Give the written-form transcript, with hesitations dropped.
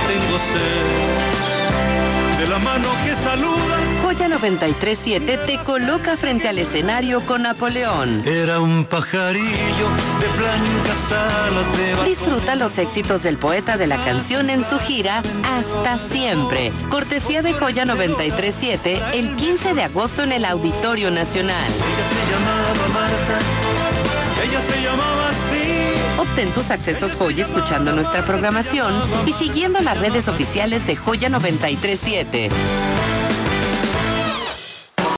tengo sed de la mano que saluda. Joya 93.7 te coloca frente al escenario con Napoleón. Era un pajarillo de blancas alas de balcón. Disfruta los éxitos del poeta de la canción en su gira Hasta Siempre. Cortesía de Joya 93.7 el 15 de agosto en el Auditorio Nacional. Ella se llamaba Marta, ella se llamaba así. Obtén tus accesos Joya escuchando nuestra programación y siguiendo las redes oficiales de Joya 93.7.